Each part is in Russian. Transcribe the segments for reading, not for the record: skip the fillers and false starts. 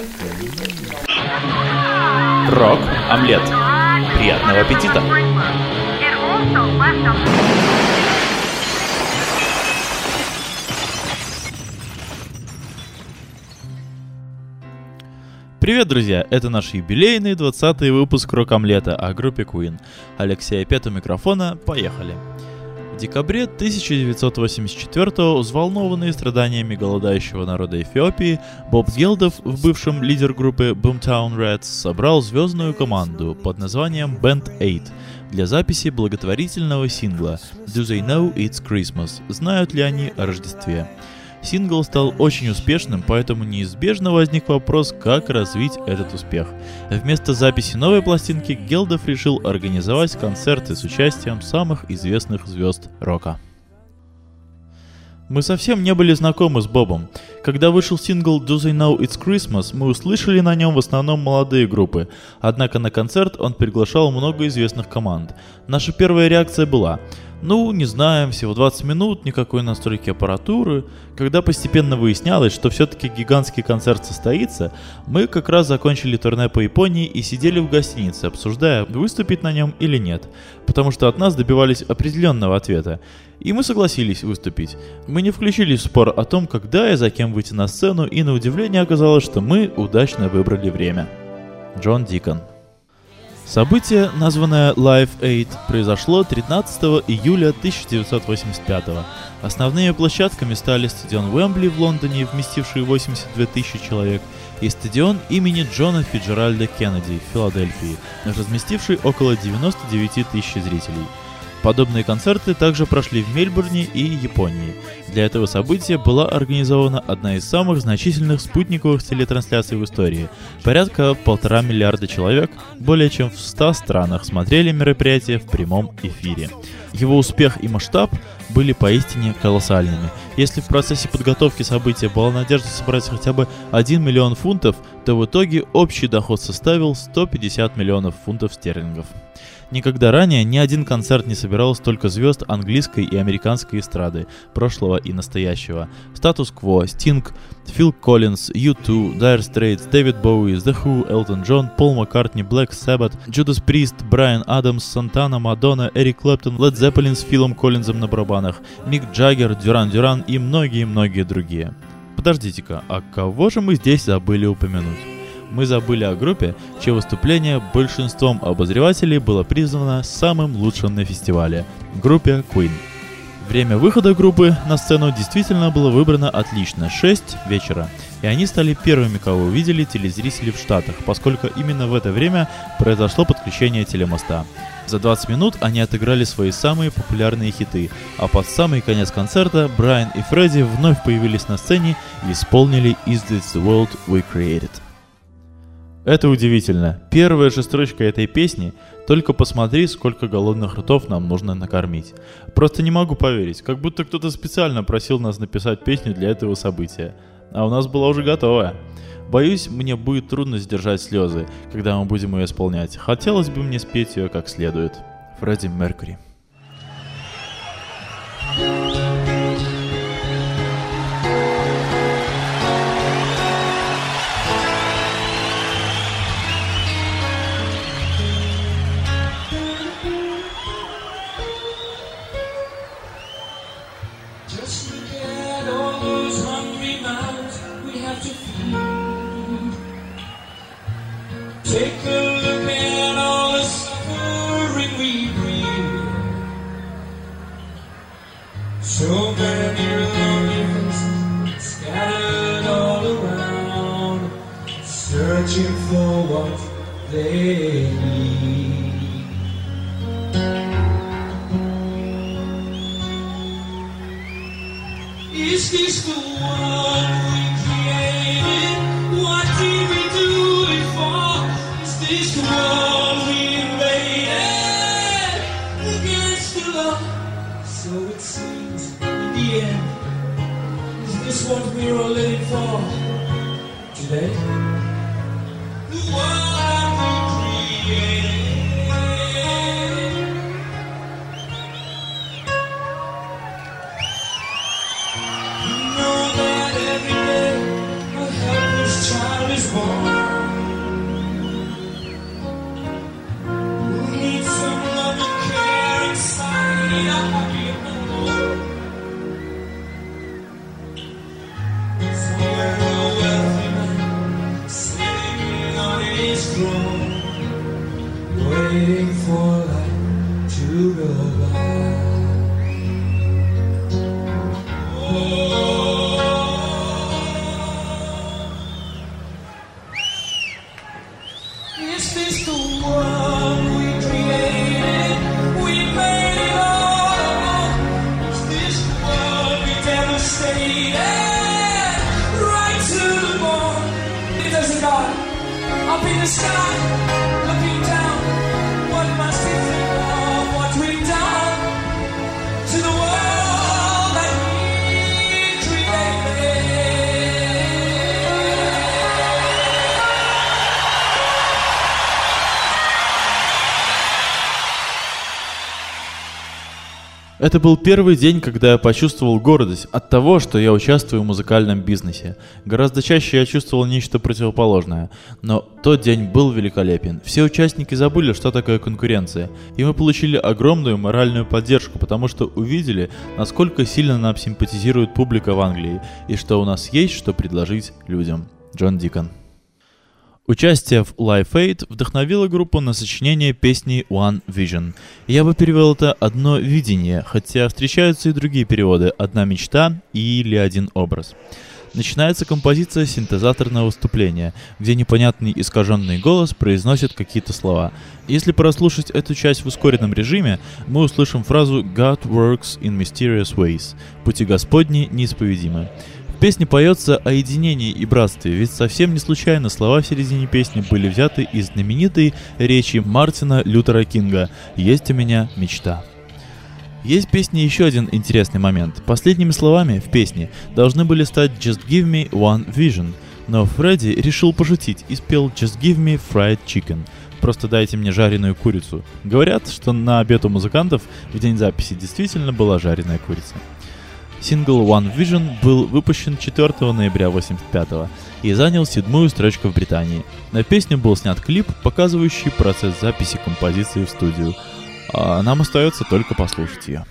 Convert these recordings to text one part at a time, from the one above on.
Рок-омлет. Приятного аппетита! Привет, друзья! Это наш юбилейный 20-й выпуск Рок-омлета о группе Queen. Алексей Пет у микрофона. Поехали! В декабре 1984-го, взволнованный страданиями голодающего народа Эфиопии, Боб Гелдов, в бывшем лидер группы Boomtown Rats, собрал звездную команду под названием Band 8 для записи благотворительного сингла Do They Know It's Christmas? Знают ли они о Рождестве? Сингл стал очень успешным, поэтому неизбежно возник вопрос, как развить этот успех. Вместо записи новой пластинки Гелдов решил организовать концерты с участием самых известных звезд рока. Мы совсем не были знакомы с Бобом. Когда вышел сингл Do They Know It's Christmas, мы услышали на нем в основном молодые группы, однако на концерт он приглашал много известных команд. Наша первая реакция была: не знаем, всего 20 минут, никакой настройки аппаратуры. Когда постепенно выяснялось, что все-таки гигантский концерт состоится, мы как раз закончили турне по Японии и сидели в гостинице, обсуждая, выступить на нем или нет, потому что от нас добивались определенного ответа. И мы согласились выступить. Мы не включились в спор о том, когда и за кем выйти на сцену, и на удивление оказалось, что мы удачно выбрали время. Джон Дикон. Событие, названное Live Aid, произошло 13 июля 1985 года. Основными площадками стали стадион Уэмбли в Лондоне, вместивший 82 тысячи человек, и стадион имени Джона Фицджеральда Кеннеди в Филадельфии, разместивший около 99 тысяч зрителей. Подобные концерты также прошли в Мельбурне и Японии. Для этого события была организована одна из самых значительных спутниковых телетрансляций в истории. Порядка 1,5 миллиарда человек, более чем в 100 странах, смотрели мероприятие в прямом эфире. Его успех и масштаб были поистине колоссальными. Если в процессе подготовки события была надежда собрать хотя бы 1 миллион фунтов, то в итоге общий доход составил 150 миллионов фунтов стерлингов. Никогда ранее ни один концерт не собирал столько звезд английской и американской эстрады, прошлого и настоящего. Status Quo, Sting, Фил Коллинз, U2, Dire Straits, Дэвид Боуи, The Who, Элтон Джон, Пол Маккартни, Black Sabbath, Judas Priest, Брайан Адамс, Сантана, Мадонна, Эрик Клэптон, Led Zeppelin с Филом Коллинзом на барабанах, Мик Джаггер, Дюран Дюран и многие-многие другие. Подождите-ка, а кого же мы здесь забыли упомянуть? Мы забыли о группе, чье выступление большинством обозревателей было признано самым лучшим на фестивале – группе Queen. Время выхода группы на сцену действительно было выбрано отлично – 6 вечера, и они стали первыми, кого увидели телезрители в Штатах, поскольку именно в это время произошло подключение телемоста. За 20 минут они отыграли свои самые популярные хиты, а под самый конец концерта Брайан и Фредди вновь появились на сцене и исполнили «Is This the World We Created?». Это удивительно. Первая же строчка этой песни «Только посмотри, сколько голодных ртов нам нужно накормить». Просто не могу поверить, как будто кто-то специально просил нас написать песню для этого события. А у нас была уже готовая. Боюсь, мне будет трудно сдержать слезы, когда мы будем ее исполнять. Хотелось бы мне спеть ее как следует. Фредди Меркьюри. Take a look at all the suffering we breathe. So many lonely faces scattered all around, searching for what they need. Is this the one we created? What did we do it for? Is this the world we invaded against the law? So it seems in the end. Is this what we're all living for today? The world we created. You know that every day a helpless child is born. waiting for life to go by. Is this the world we created? We made it all. Is this the world we devastated? Right to the bone. There's a God up in the sky, looking down. What must he think of what we've done to the world that he created? Это был первый день, когда я почувствовал гордость от того, что я участвую в музыкальном бизнесе. Гораздо чаще я чувствовал нечто противоположное. Но тот день был великолепен. Все участники забыли, что такое конкуренция. И мы получили огромную моральную поддержку, потому что увидели, насколько сильно нам симпатизирует публика в Англии. И что у нас есть, что предложить людям. Джон Дикон. Участие в Live Aid вдохновило группу на сочинение песни One Vision. Я бы перевел это «одно видение», хотя встречаются и другие переводы «одна мечта» или «один образ». Начинается композиция синтезаторного выступления, где непонятный искаженный голос произносит какие-то слова. Если прослушать эту часть в ускоренном режиме, мы услышим фразу «God works in mysterious ways» — «Пути Господни неисповедимы». В песне поется о единении и братстве, ведь совсем не случайно слова в середине песни были взяты из знаменитой речи Мартина Лютера Кинга «Есть у меня мечта». Есть в песне еще один интересный момент. Последними словами в песне должны были стать «Just give me one vision», но Фредди решил пошутить и спел «Just give me fried chicken». «Просто дайте мне жареную курицу». Говорят, что на обед у музыкантов в день записи действительно была жареная курица. Сингл One Vision был выпущен 4 ноября 1985 и занял 7-ю строчку в Британии. На песню был снят клип, показывающий процесс записи композиции в студию. А нам остается только послушать ее.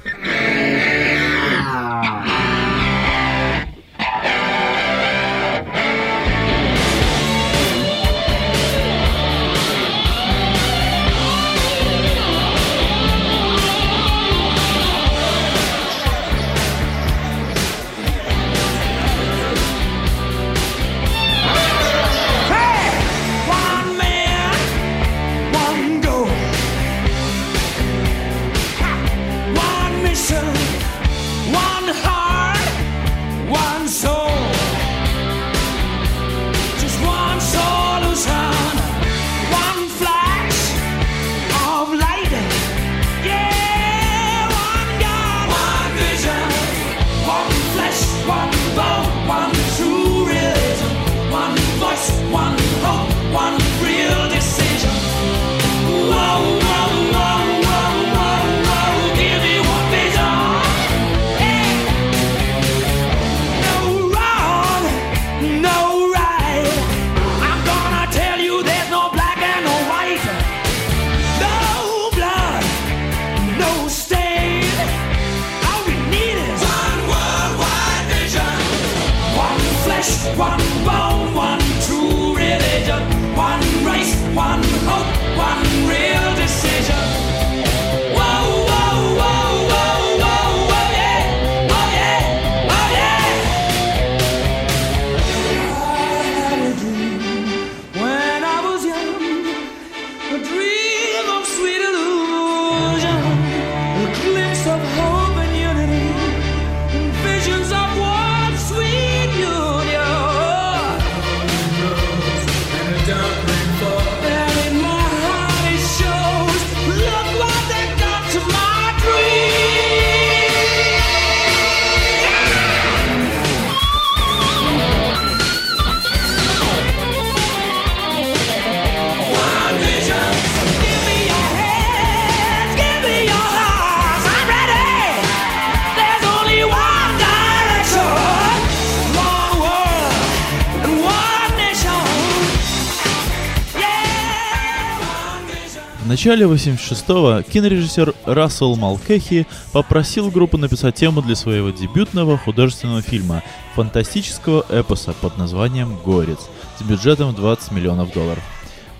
В начале 86-го кинорежиссер Рассел Малкехи попросил группу написать тему для своего дебютного художественного фильма, фантастического эпоса под названием «Горец» с бюджетом $20 миллионов.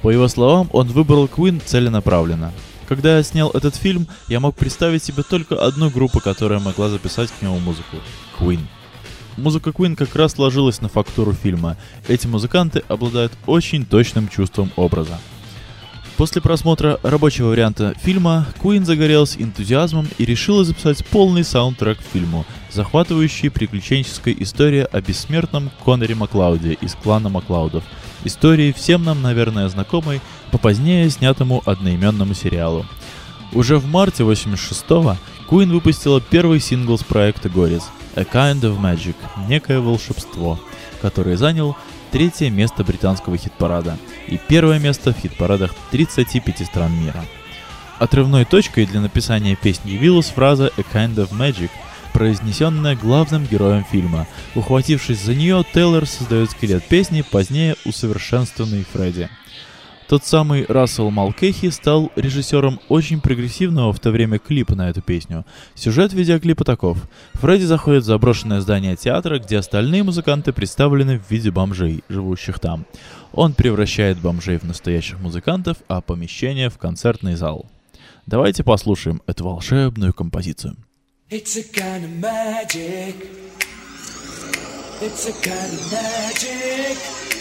По его словам, он выбрал Queen целенаправленно. Когда я снял этот фильм, я мог представить себе только одну группу, которая могла записать к нему музыку — Queen. Музыка Queen как раз ложилась на фактуру фильма. Эти музыканты обладают очень точным чувством образа. После просмотра рабочего варианта фильма, Queen загорелась энтузиазмом и решила записать полный саундтрек к фильму, захватывающий приключенческой история о бессмертном Коннере Маклауде из клана Маклаудов, истории всем нам, наверное, знакомой по позднее снятому одноименному сериалу. Уже в марте 1986-го Queen выпустила первый сингл с проекта Горец «A Kind of Magic» — «Некое волшебство», который занял 3-е место британского хит-парада и 1-е место в хит-парадах 35 стран мира. Отрывной точкой для написания песни явилась фраза «A Kind of Magic», произнесенная главным героем фильма. Ухватившись за нее, Тейлор создает скелет песни, позднее усовершенствованный Фредди. Тот самый Рассел Малкехи стал режиссером очень прогрессивного в то время клипа на эту песню. Сюжет видеоклипа таков. Фредди заходит в заброшенное здание театра, где остальные музыканты представлены в виде бомжей, живущих там. Он превращает бомжей в настоящих музыкантов, а помещение в концертный зал. Давайте послушаем эту волшебную композицию. It's a kind of magic. It's a kind of magic.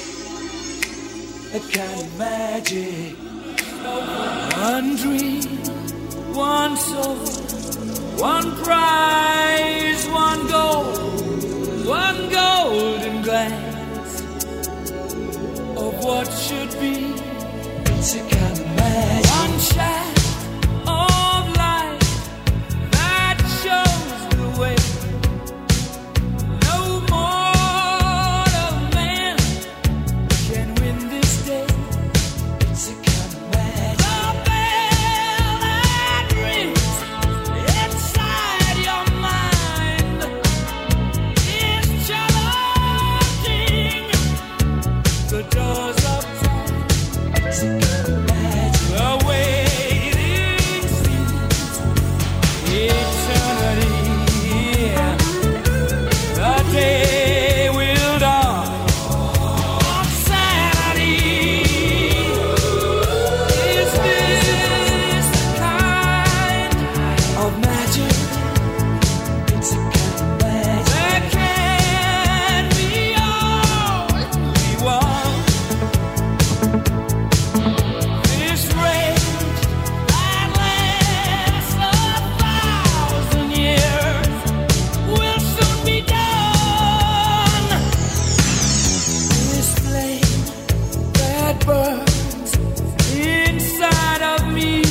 A kind of magic. One dream, one soul, one prize, one golden glance of what should be. It's a kind of magic. One shaft of light that shows the way. No mortal man can win this day. It's a kind of magic. The bell that rings inside your mind is challenging the doors of time. It's a kind of magic. The waiting seems eternity. The day will dawn on Saturday. Is this the kind of magic? It's a kind of magic. There can be only one. This rage that lasts 1,000 years will soon be done. This flame that burns inside of me,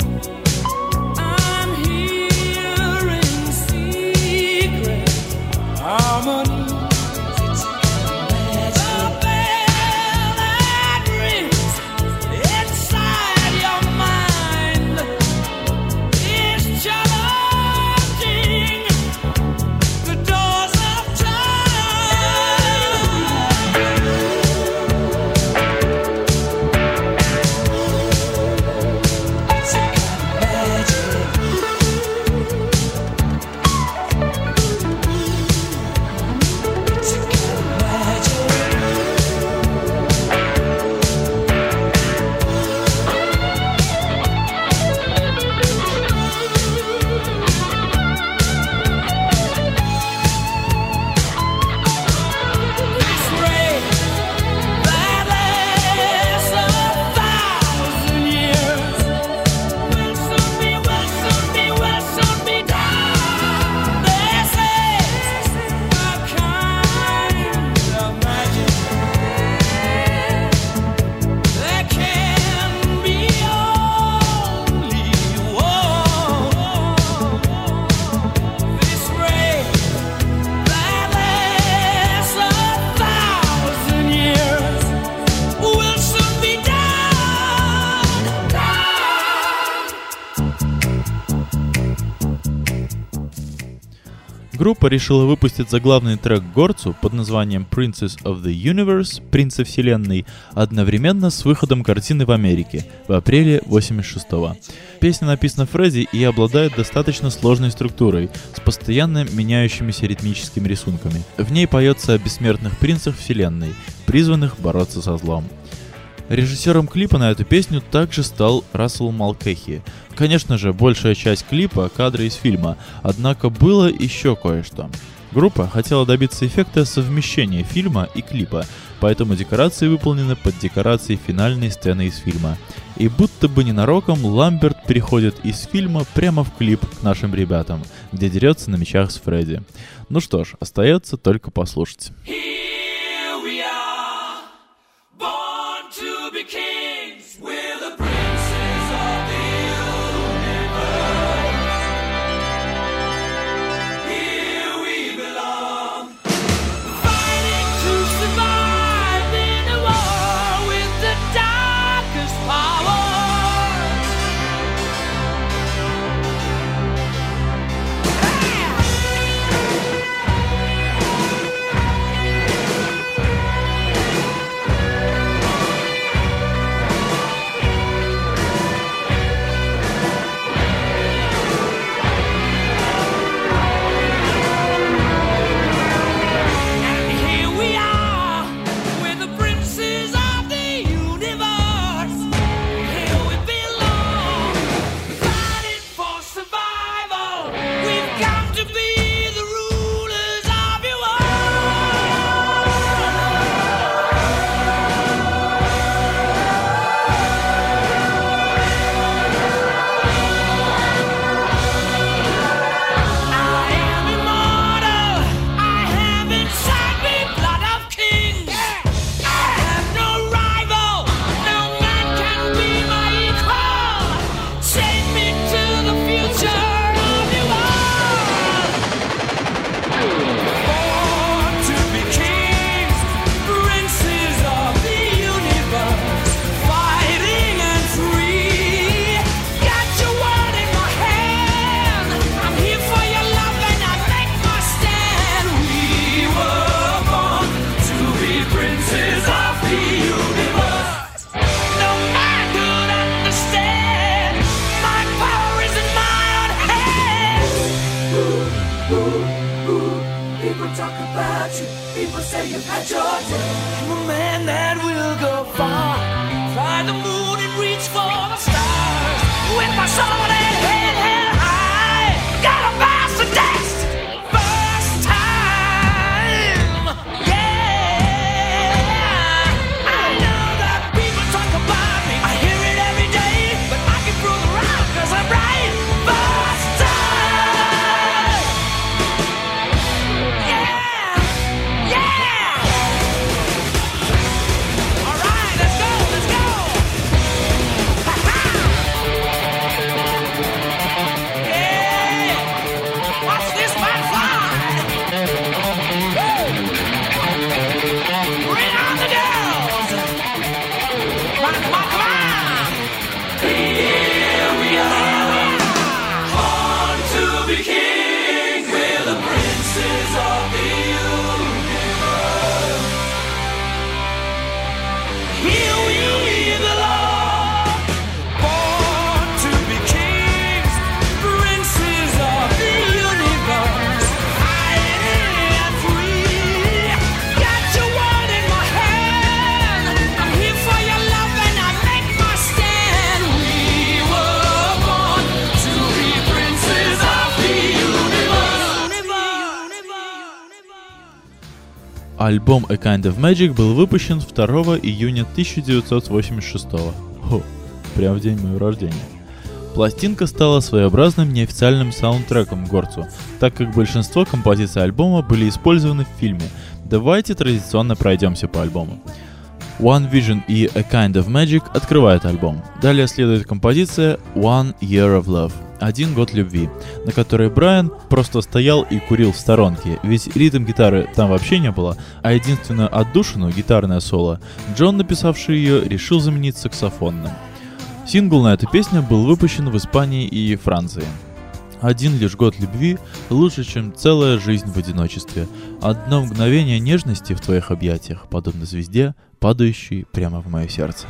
I'm hearing secret harmonies. It's a kind of magic. The bell that rings inside your mind is challenging the doors of time. It's a kind of magic. It's a kind of magic. This ray that lasts 1,000 years will soon be done. This is a kind of magic. There can be only one. This ray that lasts 1,000 years will soon be done. Группа решила выпустить заглавный трек Горцу под названием Princess of the Universe, Принца Вселенной, одновременно с выходом картины в Америке в апреле 1986-го. Песня написана Фредди и обладает достаточно сложной структурой, с постоянно меняющимися ритмическими рисунками. В ней поется о бессмертных принцах Вселенной, призванных бороться со злом. Режиссером клипа на эту песню также стал Рассел Малкехи. Конечно же, большая часть клипа — кадры из фильма, однако было еще кое-что. Группа хотела добиться эффекта совмещения фильма и клипа, поэтому декорации выполнены под декорации финальной сцены из фильма. И будто бы ненароком Ламберт переходит из фильма прямо в клип к нашим ребятам, где дерется на мечах с Фредди. Ну что ж, остается только послушать. Here we are, born to be kings. We're the princes of the universe. Here we belong, fighting to survive in a war with the darkest powers. People talk about you, people say you've had your day. I'm a man that will go far, fly the moon and reach for the stars. With my sword and head held high, gotta pass the test. First time, yeah. I know that people talk about me, I hear it every day, but I can prove it wrong 'cause I'm right. First time, yeah, yeah. All right, let's go, let's go. Ha-ha. Yeah, watch this man fly. Woo. Bring on the girls. Come on, come on, come on. Here we are, born to be kings. We're the princes of the universe. Here we belong, born to be kings, princes of the universe. Fighting and free, got your word in my hand. I'm here for your love and I make my stand. We were born to be princes of the universe. Альбом A Kind of Magic был выпущен 2 июня 1986. Хо, прям в день моего рождения. Пластинка стала своеобразным неофициальным саундтреком к горцу, так как большинство композиций альбома были использованы в фильме. Давайте традиционно пройдемся по альбому. One Vision и A Kind of Magic открывают альбом. Далее следует композиция One Year of Love — «Один год любви», на которой Брайан просто стоял и курил в сторонке, ведь ритм-гитары там вообще не было, а единственную отдушину, гитарное соло, Джон, написавший ее, решил заменить саксофонным. Сингл на эту песню был выпущен в Испании и Франции. «Один лишь год любви лучше, чем целая жизнь в одиночестве. Одно мгновение нежности в твоих объятиях, подобно звезде, падающей прямо в мое сердце».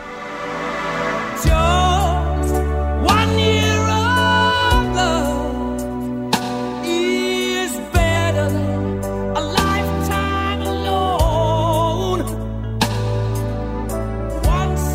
Just 1 year of love is better than a lifetime alone. Once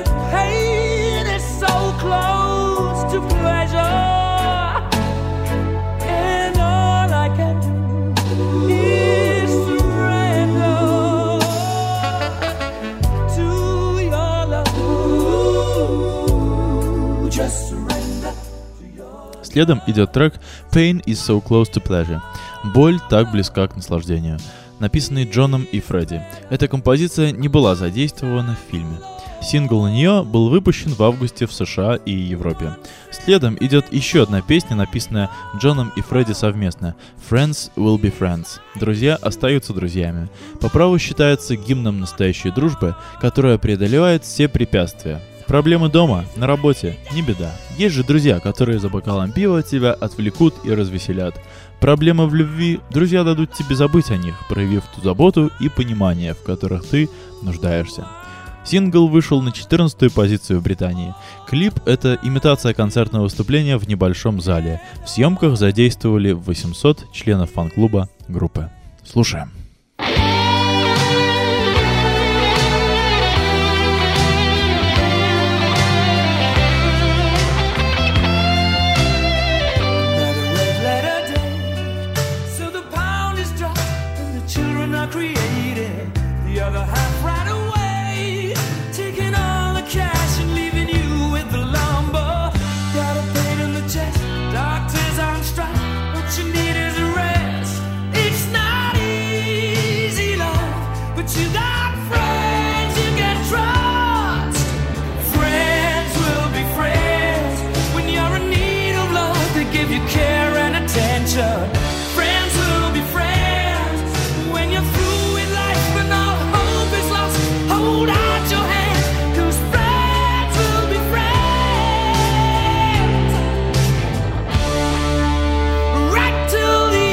pain is so close to pleasure, and all I can do is surrender to your love. Just surrender to your. Следом идет трек Pain is so close to pleasure. Боль так близка к наслаждению, написанный Джоном и Фредди. Эта композиция не была задействована в фильме. Сингл на нее был выпущен в августе в США и Европе. Следом идет еще одна песня, написанная Джоном и Фредди совместно. Friends will be friends. Друзья остаются друзьями. По праву считается гимном настоящей дружбы, которая преодолевает все препятствия. Проблемы дома, на работе, не беда. Есть же друзья, которые за бокалом пива тебя отвлекут и развеселят. Проблемы в любви, друзья дадут тебе забыть о них, проявив ту заботу и понимание, в которых ты нуждаешься. Сингл вышел на 14-ю позицию в Британии. Клип — это имитация концертного выступления в небольшом зале. В съемках задействовали 800 членов фан-клуба группы. Слушаем. Friends will be friends when you're through with life and all hope is lost. Hold out your hand, 'cause friends will be friends right till the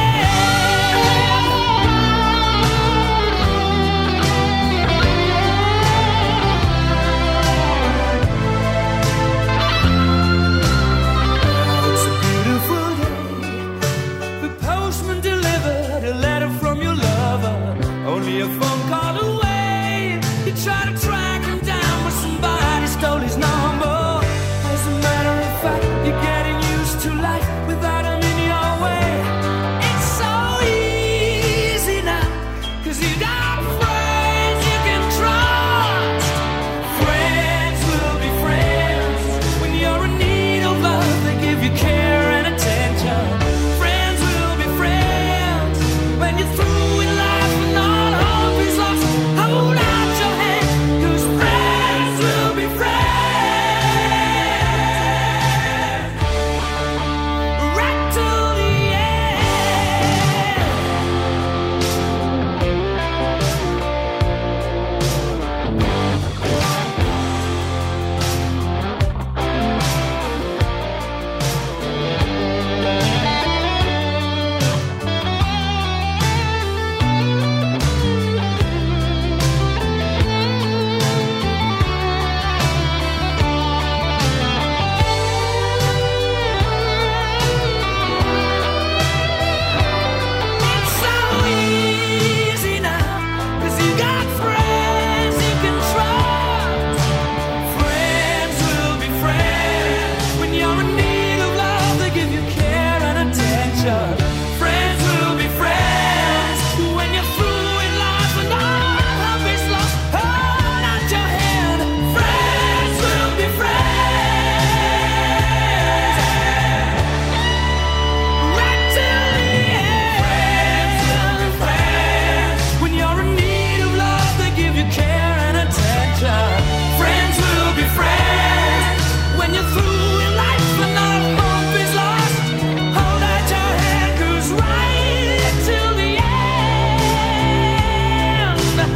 It's a beautiful day. The postman delivered a letter from your lover, only a phone call away. You try to track him down, but somebody stole his number. As a matter of fact, you're getting used to life without him in your way. It's so easy now, 'cause you got friends you can trust. Friends will be friends when you're in need of love. They give you care and attention. Friends will be friends when you're through with life and all hope is lost. Hold out your hand, 'cause friends will be friends right till the end. It's so easy now, 'cause you got friends you can trust. Friends will be friends when you're in need of love. They give you care and attention. Friends will be friends when you're through with life and all hope is lost. Hold out your hand. Friends will be friends right till the end. Friends will be friends when you're in need of love. They give you care and attention. Friends will be friends when you're through with life and all hope is lost. Hold out your hand, 'cause right till the end,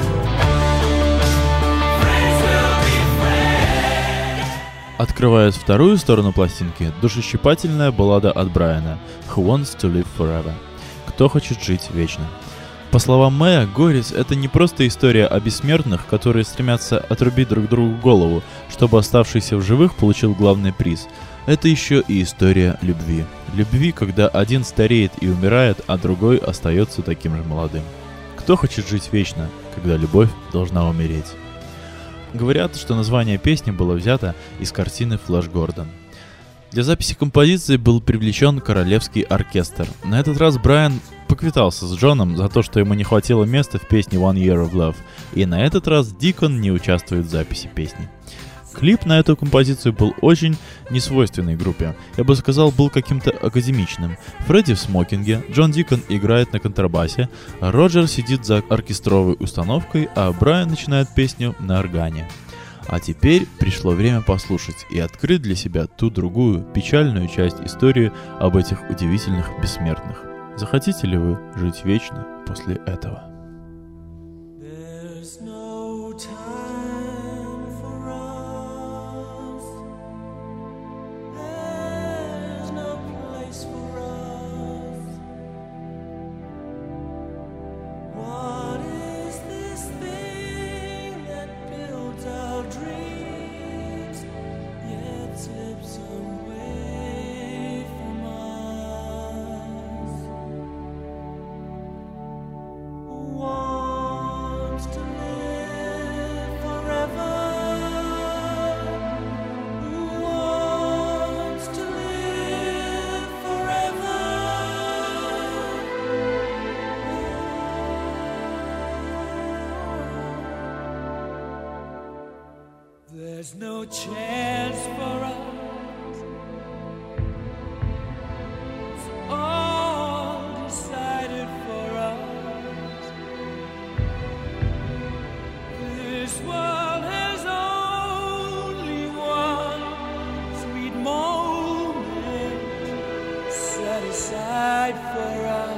friends will be friends. Открывает вторую сторону пластинки душещипательная баллада от Брайана «Who Wants to Live Forever?» «Кто хочет жить вечно?». По словам Мэя, «Горец» — это не просто история о бессмертных, которые стремятся отрубить друг другу голову, чтобы оставшийся в живых получил главный приз. Это еще и история любви. Любви, когда один стареет и умирает, а другой остается таким же молодым. Кто хочет жить вечно, когда любовь должна умереть? Говорят, что название песни было взято из картины «Флэш Гордон». Для записи композиции был привлечен Королевский оркестр. На этот раз Брайан поквитался с Джоном за то, что ему не хватило места в песне One Year of Love, и на этот раз Дикон не участвует в записи песни. Клип на эту композицию был очень несвойственной группе. Я бы сказал, был каким-то академичным. Фредди в смокинге, Джон Дикон играет на контрабасе, Роджер сидит за оркестровой установкой, а Брайан начинает песню на органе. А теперь пришло время послушать и открыть для себя ту другую, печальную часть истории об этих удивительных бессмертных. Захотите ли вы жить вечно после этого? There's no chance for us. It's all decided for us. This world has only one sweet moment set aside for us.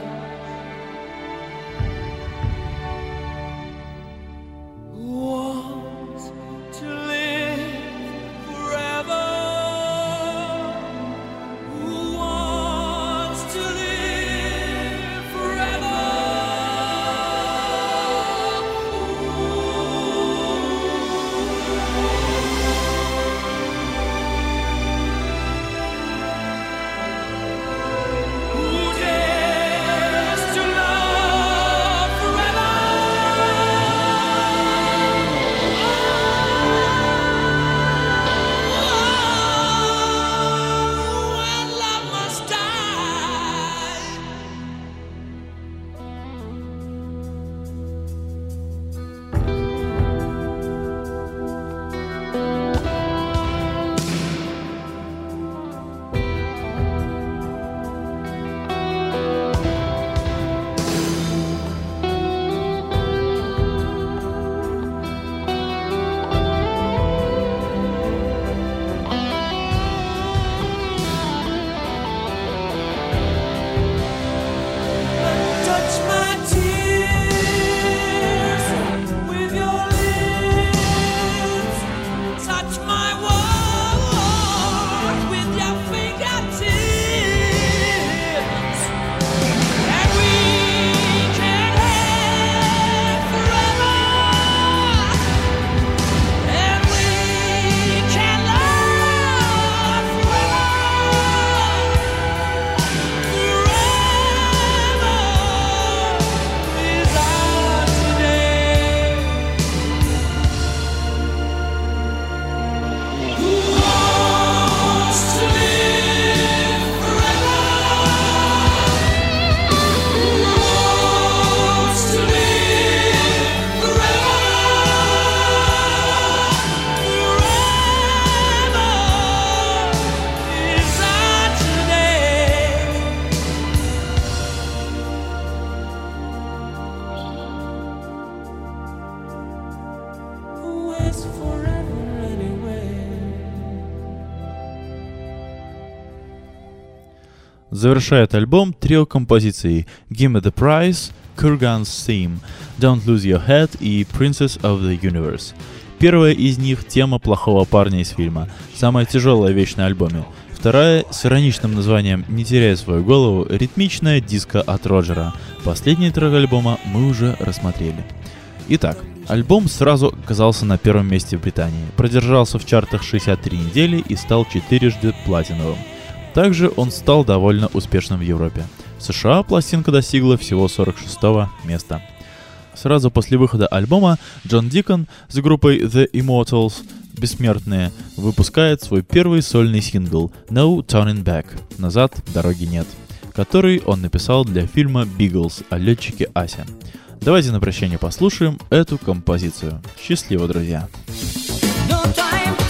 Завершает альбом трио композиций Give Me The Prize, Kurgan's Theme, Don't Lose Your Head и Princess of the Universe. Первая из них — тема плохого парня из фильма, самая тяжелая вещь на альбоме. Вторая — с ироничным названием «Не теряй свою голову», ритмичная диско от Роджера. Последний трек альбома мы уже рассмотрели. Итак, альбом сразу оказался на первом месте в Британии, продержался в чартах 63 недели и стал 4-жды платиновым. Также он стал довольно успешным в Европе. В США пластинка достигла всего 46-го места. Сразу после выхода альбома Джон Дикон с группой The Immortals Бессмертные выпускает свой первый сольный сингл No Turning Back «Назад дороги нет», который он написал для фильма «Биглз» о летчике Асе. Давайте на прощание послушаем эту композицию. Счастливо, друзья! No time.